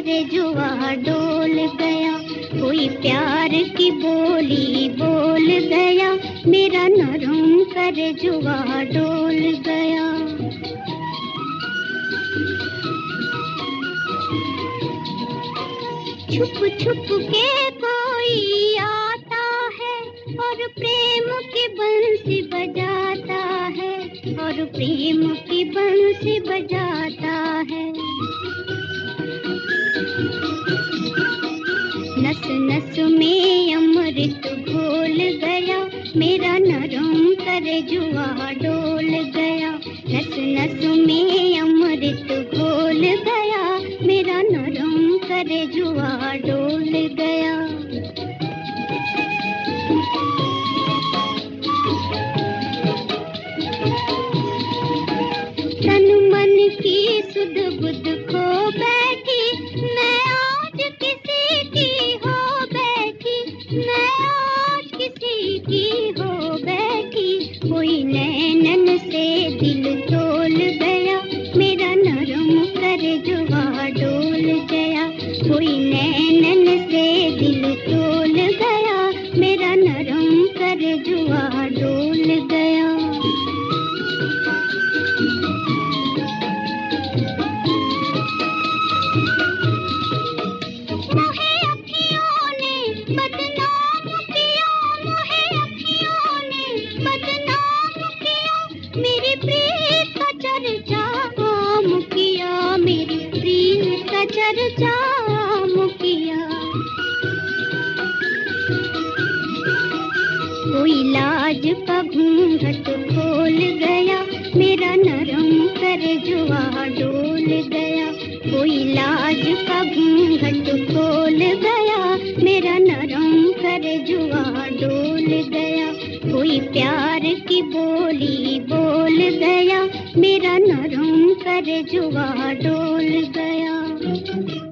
करे जुआ डोल गया। कोई प्यार की बोली बोल गया, मेरा नरम करे जुआ डोल गया। छुप छुप के कोई आता है और प्रेम की बंसी बजाता है, और प्रेम की बंसी बजाता है। नस नस में अमृत घोल गया, मेरा नरम करे जुआ डोल गया। नस नस में अमृत घोल गया, मेरा नरम करे जुआ डोल गया। तन मन की सुध बुध खो बैठी, मैं आज किसी की हो बैठी, मैं आज किसी की हो बैठी। कोई नैनन से दिल तोल गया, मेरा नरम करे जुआ डोल गया। कोई नैनन से दिल तोल गया, मेरा नरम करे जुआ डोल गया। मोहे अखियों ने बदनाम किया, मोहे अखियों ने बदनाम किया, मेरी प्रीत का चर्चा आम किया, मेरी प्रीत का चर्चा आम किया। कोई लाज का घूंघट खोल गया, मेरा नरम करे जुआ डोल गया। कोई लाज का घूंघट खोल गया, मेरा नरम करे जुआ डोल गया। कोई प्यार की बोली बोल गया, मेरा नरम करे जुआ डोल गया।